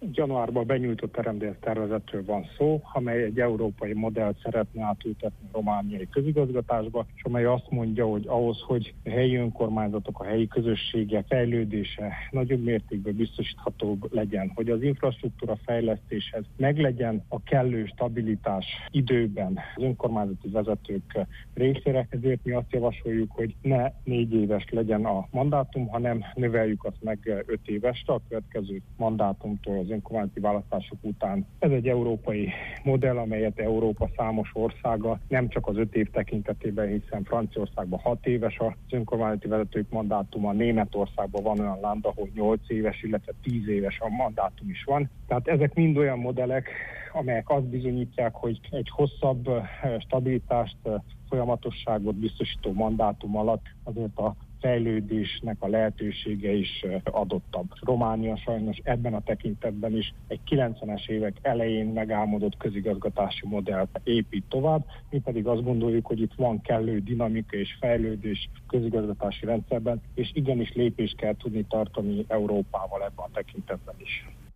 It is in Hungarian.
Januárban benyújtott teremtervezetről van szó, amely egy európai modellt szeretne átültetni a romániai közigazgatásba, és amely azt mondja, hogy ahhoz, hogy a helyi önkormányzatok, a helyi közösségek fejlődése nagyobb mértékben biztosíthatóbb legyen, hogy az infrastruktúra fejlesztéshez meglegyen a kellő stabilitás időben az önkormányzati vezetők részére, ezért mi azt javasoljuk, hogy ne 4 éves legyen a mandátum, hanem növeljük azt meg 5 évesre a következő mandátumtól az önkormányzati választások után. Ez egy európai modell, amelyet Európa számos országa, nem csak az 5 év tekintetében, hiszen Franciaországban 6 éves az önkormányzati vezetők mandátuma, Németországban van olyan land, ahol 8 éves, illetve 10 éves a mandátum is van. Tehát ezek mind olyan modellek, amelyek azt bizonyítják, hogy egy hosszabb stabilitást, folyamatosságot biztosító mandátum alatt azért a fejlődésnek a lehetősége is adottabb. Románia sajnos ebben a tekintetben is egy 90-es évek elején megálmodott közigazgatási modellt épít tovább, mi pedig azt gondoljuk, hogy itt van kellő dinamika és fejlődés közigazgatási rendszerben, és igenis lépést kell tudni tartani Európával ebben a tekintetben is.